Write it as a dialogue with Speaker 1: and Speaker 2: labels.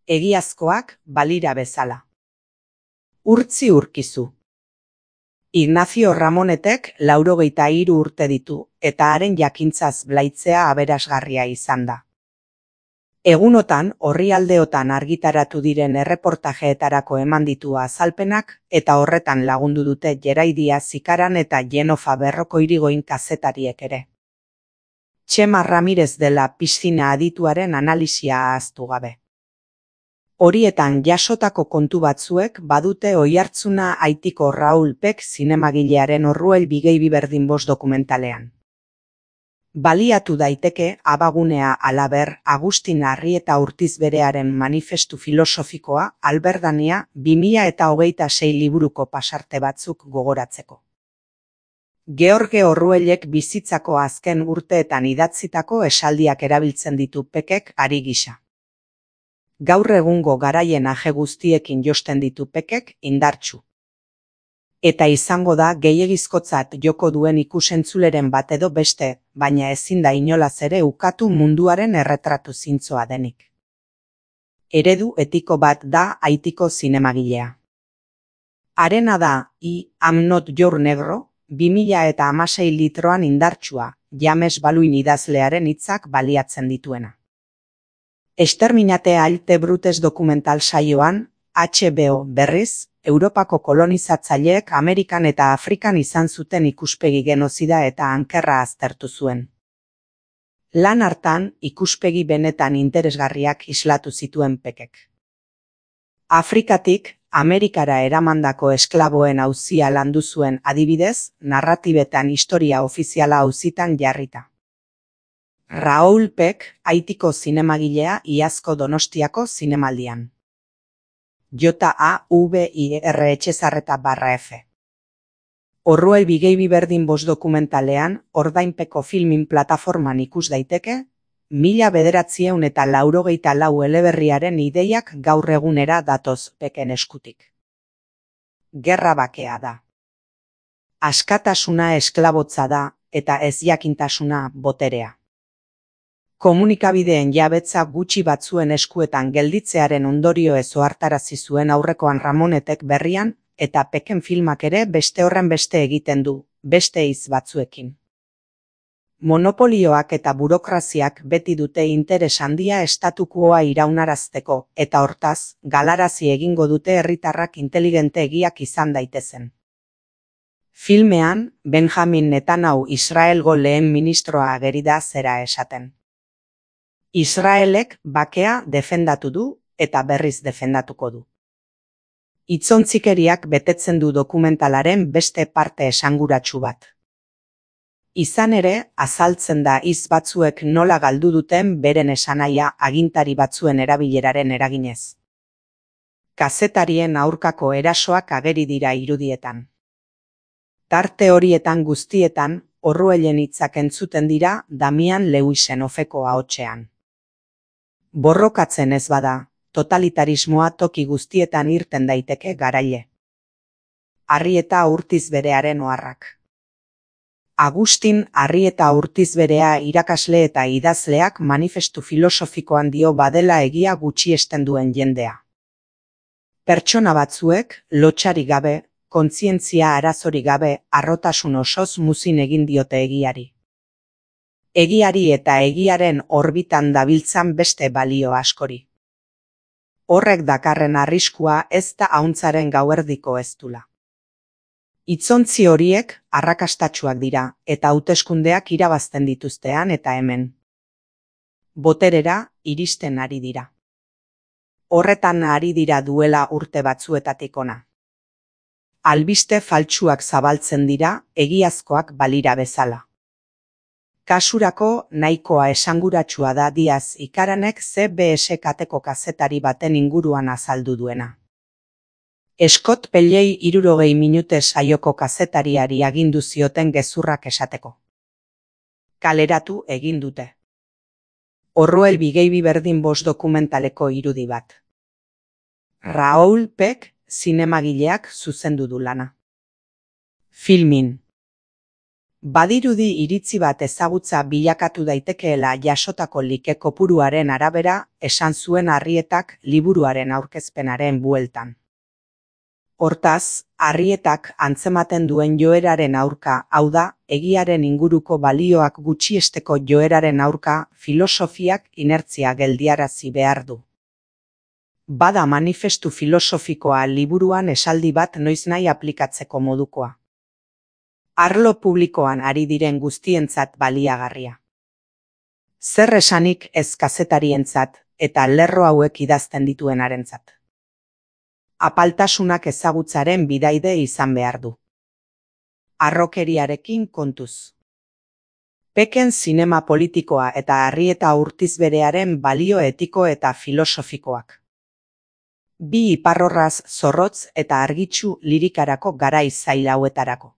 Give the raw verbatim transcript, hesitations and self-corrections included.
Speaker 1: Egiazkoak balira bezala. Urtzi urkizu. Ignacio Ramonetek laurogeita hiru urte ditu, eta haren jakintzaz blaitzea aberasgarria izan da. Egunotan, orrialdeotan argitaratu diren erreportajeetarako eman ditu azalpenak, eta horretan lagundu dute Gerai Diaz Ikaran eta Jenofa Berroko Irigoyen kazetariek ere. Txema Ramirez dela piztina adituaren analisia ahaztu gabe. Horietan jasotako kontu batzuek badute oihartzuna Haitiko Raoul Peck zinemagilearen Orruel Bigeibi berdin bost dokumentalean. Baliatu daiteke Abagunea halaber Agustin Arrieta Urtizberearen manifestu filosofikoa Alberdania bi mila hogeita sei liburuko pasarte batzuk gogoratzeko. George Orwellek bizitzako azken urteetan idatzitako esaldiak erabiltzen ditu Peckek ari gisa. Gaur egungo garaien aje guztiekin josten ditu Peckek indartsu. Eta izango da gehiegizkotzat joko duen ikusentzuleren bat edo beste, baina ezin da inolaz ere ukatu munduaren erretratu zintzoa denik. Eredu etiko bat da Haitiko zinemagilea. Harena da I Am Not Your Negro, bi mila hamasei litroan indartsua, James Baldwin idazlearen hitzak baliatzen dituena. Exterminate Alte Brutes dokumental saioan, H B O berriz, Europako kolonizatzaileek Amerikan eta Afrikan izan zuten ikuspegi genozida eta ankerra aztertu zuen. Lan hartan, ikuspegi benetan interesgarriak islatu zituen Peckek. Afrikatik, Amerikara eramandako esklaboen auzia landu zuen adibidez, narratibetan historia ofiziala auzitan jarrita. Raoul Peck, Haitiko zinemagilea iazko Donostiako zinemaldian. J A V I R etxezarreta barra F. Orruel Bigeibi berdin bost dokumentalean, ordainpeko filmin plataforman ikus daiteke, mila bederatziehun eta laurogeita lau eleberriaren ideiak gaur egunera datoz Pecken eskutik. Gerra bakea da. Askatasuna esklabotza da, eta ezjakintasuna boterea. Komunikabideen jabetza gutxi batzuen eskuetan gelditzearen ondorio ez ohartarazi zuen aurrekoan Ramonetek berrian, eta Pecken filmak ere beste horren beste egiten du, beste hitz batzuekin. Monopolioak eta burokraziak beti dute interes handia estatukoa iraunarazteko, eta hortaz, galarazi egingo dute herritarrak inteligente egiak izan daitezen. Filmean, Benjamin Netanyahu Israelgo lehen ministroa ageri da zera esaten. Israelek bakea defendatu du eta berriz defendatuko du. Hitzontzikeriak betetzen du dokumentalaren beste parte esanguratsu bat. Izan ere, azaltzen da hitz batzuek nola galdu duten beren esanahia agintari batzuen erabileraren eraginez. Kazetarien aurkako erasoak ageri dira irudietan. Tarte horietan guztietan, Orruellen hitzak entzuten dira Damian Lewisen ofeko ahotsean. Borrokatzen ez bada, totalitarismoa toki guztietan irten daiteke garaile. Arrieta Urtizberearen oharrak. Agustin Arrieta Urtizberea irakasle eta idazleak manifestu filosofikoan dio badela egia gutxiesten duen jendea. Pertsona batzuek, lotsarik gabe, kontzientzia arazorik gabe, harrotasun osoz muzin egin diote egiari. Egiari eta egiaren orbitan dabiltzan beste balio askori. Horrek dakarren arriskua ez da ahuntzaren gauerdiko eztula. Hitzontzi horiek arrakastatsuak dira eta hauteskundeak irabazten dituztean eta hemen. Boterera iristen ari dira. Horretan ari dira duela urte batzuetatik ona. Albiste faltsuak zabaltzen dira egiazkoak balira bezala. Kasurako nahikoa esanguratsua da Diaz Ikaranek C B S kateko kazetari baten inguruan azaldu duena. Scott Pelley hirurogei minute saioko kazetariari agindu zioten gezurrak esateko. Kaleratu egin dute. Orruel Bigeibi berdin bost dokumentaleko irudi bat. Raoul Peck zinemagileak zuzendu du lana. Filmin. Badirudi iritzi bat ezagutza bilakatu daitekeela jasotako like kopuruaren arabera, esan zuen Arrietak liburuaren aurkezpenaren bueltan. Hortaz, Arrietak antzematen duen joeraren aurka, hau da, egiaren inguruko balioak gutxiesteko joeraren aurka, filosofiak inertzia geldiarazi behar du. Bada manifestu filosofikoa liburuan esaldi bat noiznahi aplikatzeko modukoa. Arlo publikoan ari diren guztientzat baliagarria. Zer esanik ez kazetarientzat eta lerro hauek idazten dituenarentzat. Apaltasunak ezagutzaren bidaide izan behar du. Harrokeriarekin kontuz. Peken zinema politikoa eta Arrieta Urtizberearen balio etiko eta filosofikoak. Bi iparrorraz zorrotz eta argitsu lirikarako garai zail hauetarako.